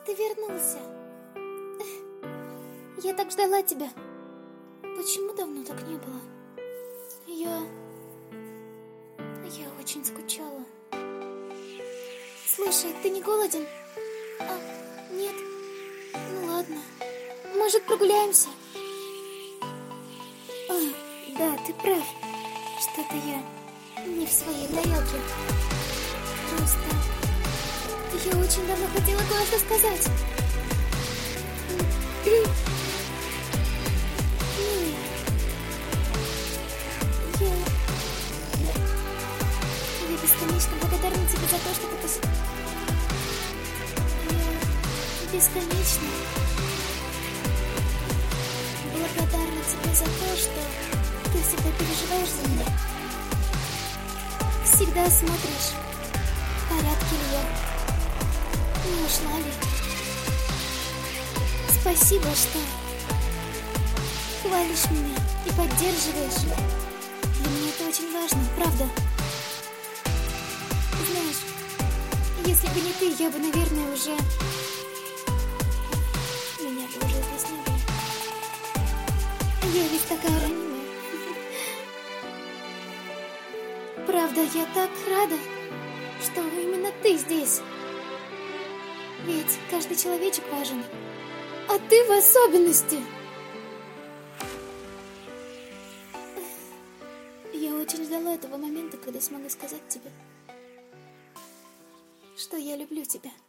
Ты вернулся. Я так ждала тебя. Почему давно так не было? Я очень скучала. Слушай, ты не голоден? А, нет? Ну ладно. Может, прогуляемся? А, да, ты прав. Что-то я не в своей тарелке. Просто я очень давно хотела кое-что сказать. Милый, я бесконечно благодарна тебе за то, что ты Я бесконечно благодарна тебе за то, что ты всегда переживаешь за меня. Всегда смотришь, в порядке ли я, не ушла ли. Спасибо, что хвалишь меня и поддерживаешь. Для меня это очень важно, правда. Знаешь, если бы не ты, я бы, наверное, уже... Меня бы уже здесь не было. Я ведь такая ранимая. Правда, я так рада, что именно ты здесь. Ведь каждый человечек важен. А ты в особенности. Я очень ждала этого момента, когда смогу сказать тебе, что я люблю тебя.